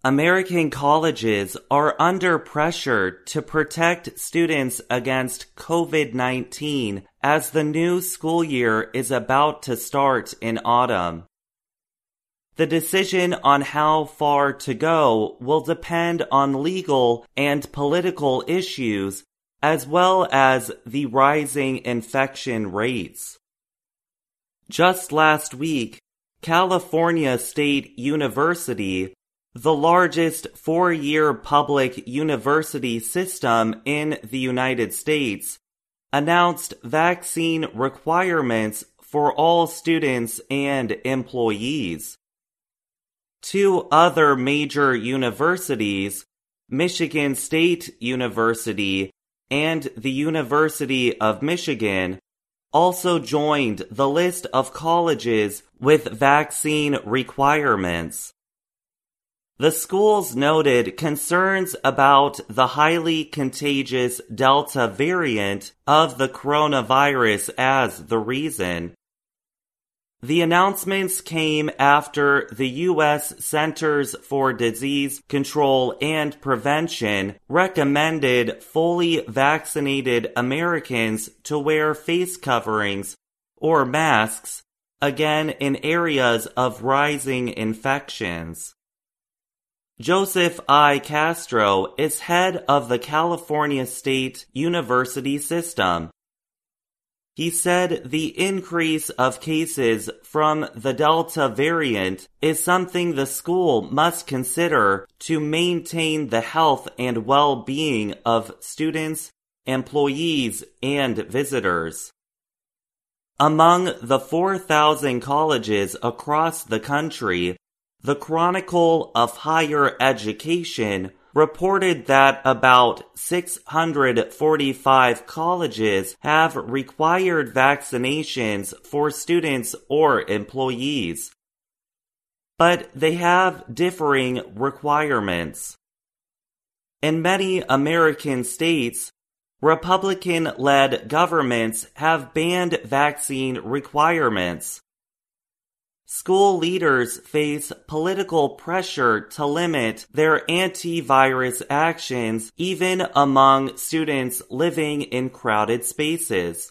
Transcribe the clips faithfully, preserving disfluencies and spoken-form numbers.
American colleges are under pressure to protect students against COVID nineteen as the new school year is about to start in autumn. The decision on how far to go will depend on legal and political issues as well as the rising infection rates. Just last week, California State University, the largest four-year public university system in the United States, announced vaccine requirements for all students and employees. Two other major universities, Michigan State University and the University of Michigan, also joined the list of colleges with vaccine requirements. The schools noted concerns about the highly contagious Delta variant of the coronavirus as the reason. The announcements came after the U S Centers for Disease Control and Prevention recommended fully vaccinated Americans to wear face coverings or masks, again in areas of rising infections. Joseph I. Castro is head of the California State University system. He said the increase of cases from the Delta variant is something the school must consider to maintain the health and well-being of students, employees, and visitors. Among the four thousand colleges across the country, the Chronicle of Higher Education reported that about six hundred forty-five colleges have required vaccinations for students or employees. But they have differing requirements. In many American states, Republican-led governments have banned vaccine requirements. School leaders face political pressure to limit their anti-virus actions even among students living in crowded spaces.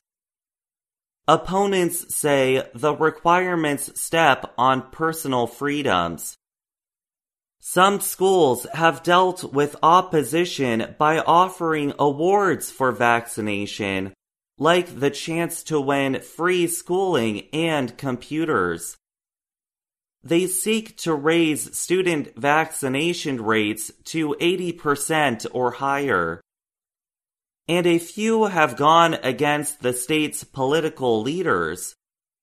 Opponents say the requirements step on personal freedoms. Some schools have dealt with opposition by offering awards for vaccination, like the chance to win free schooling and computers. They seek to raise student vaccination rates to eighty percent or higher. And a few have gone against the state's political leaders.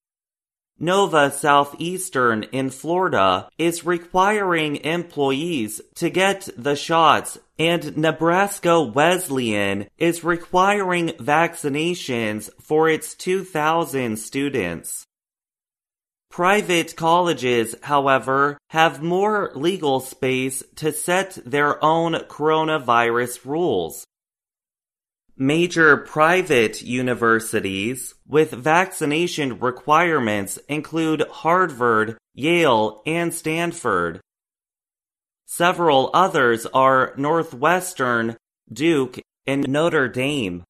Nova Southeastern in Florida is requiring employees to get the shots, and Nebraska Wesleyan is requiring vaccinations for its two thousand students. Private colleges, however, have more legal space to set their own coronavirus rules. Major private universities with vaccination requirements include Harvard, Yale, and Stanford. Several others are Northwestern, Duke, and Notre Dame.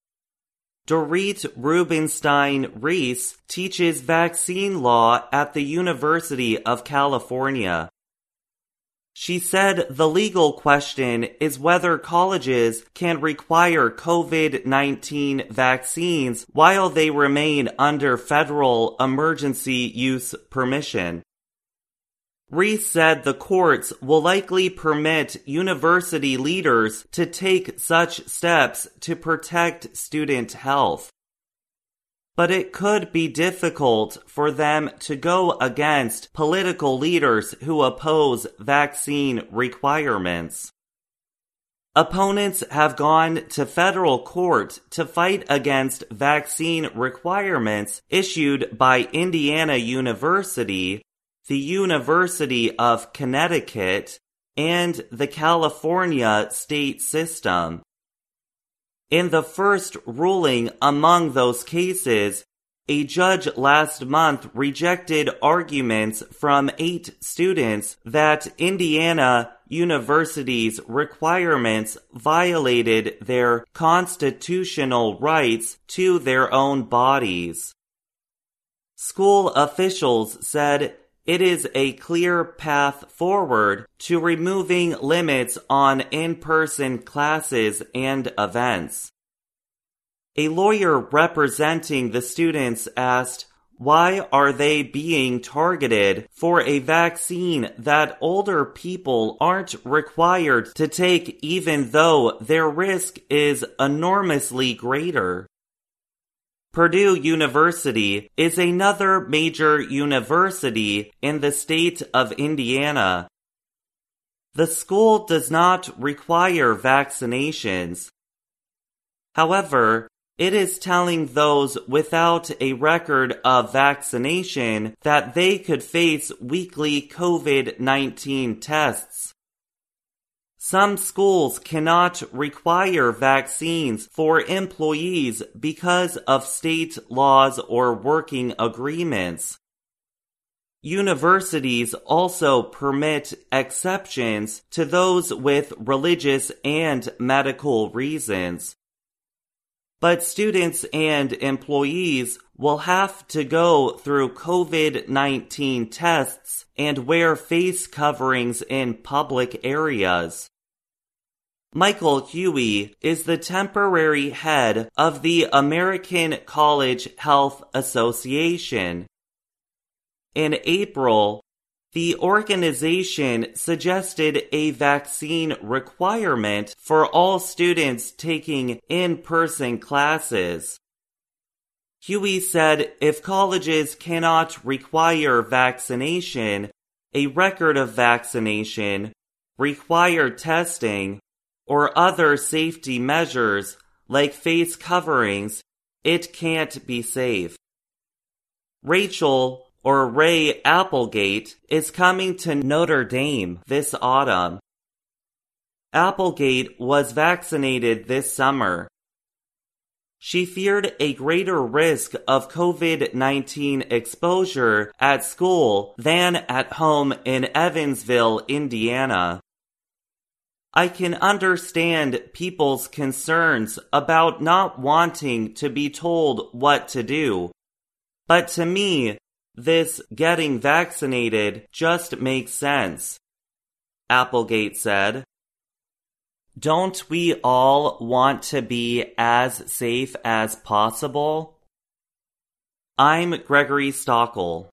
Dorit Rubenstein Reese teaches vaccine law at the University of California. She said the legal question is whether colleges can require COVID nineteen vaccines while they remain under federal emergency use permission. Reese said the courts will likely permit university leaders to take such steps to protect student health. But it could be difficult for them to go against political leaders who oppose vaccine requirements. Opponents have gone to federal court to fight against vaccine requirements issued by Indiana University, the University of Connecticut, and the California state system. In the first ruling among those cases, a judge last month rejected arguments from eight students that Indiana, universities' requirements violated their constitutional rights to their own bodies. School officials said it is a clear path forward to removing limits on in-person classes and events. A lawyer representing the students asked, why are they being targeted for a vaccine that older people aren't required to take even though their risk is enormously greater? Purdue University is another major university in the state of Indiana. The school does not require vaccinations. However, it is telling those without a record of vaccination that they could face weekly COVID nineteen tests. Some schools cannot require vaccines for employees because of state laws or working agreements. Universities also permit exceptions to those with religious and medical reasons. But students and employees will have to go through COVID nineteen tests and wear face coverings in public areas. Michael Huey is the temporary head of the American College Health Association. In April, the organization suggested a vaccine requirement for all students taking in-person classes. Huey said if colleges cannot require vaccination, a record of vaccination, required testing, or other safety measures like face coverings, it can't be safe. Rachel or Ray Applegate is coming to Notre Dame this autumn. Applegate was vaccinated this summer. She feared a greater risk of COVID nineteen exposure at school than at home in Evansville, Indiana. I can understand people's concerns about not wanting to be told what to do, but to me, this getting vaccinated just makes sense, Applegate said. Don't we all want to be as safe as possible? I'm Gregory Stockel.